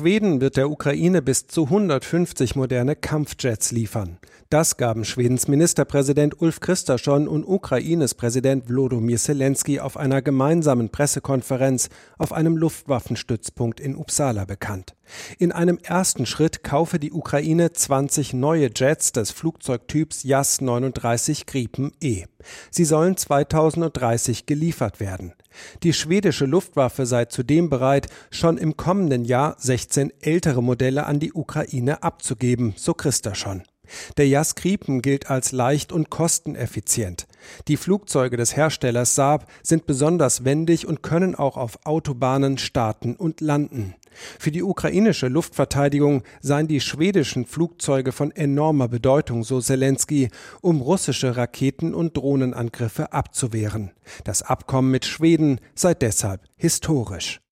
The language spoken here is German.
Schweden wird der Ukraine bis zu 150 moderne Kampfjets liefern. Das gaben Schwedens Ministerpräsident Ulf Kristersson und Ukraines Präsident Volodymyr Zelensky auf einer gemeinsamen Pressekonferenz auf einem Luftwaffenstützpunkt in Uppsala bekannt. In einem ersten Schritt kaufe die Ukraine 20 neue Jets des Flugzeugtyps Jas-39 Gripen E. Sie sollen 2030 geliefert werden. Die schwedische Luftwaffe sei zudem bereit, schon im kommenden Jahr 16 ältere Modelle an die Ukraine abzugeben, so Kristersson. Der Jas Gripen gilt als leicht und kosteneffizient. Die Flugzeuge des Herstellers Saab sind besonders wendig und können auch auf Autobahnen starten und landen. Für die ukrainische Luftverteidigung seien die schwedischen Flugzeuge von enormer Bedeutung, so Zelensky, um russische Raketen- und Drohnenangriffe abzuwehren. Das Abkommen mit Schweden sei deshalb historisch.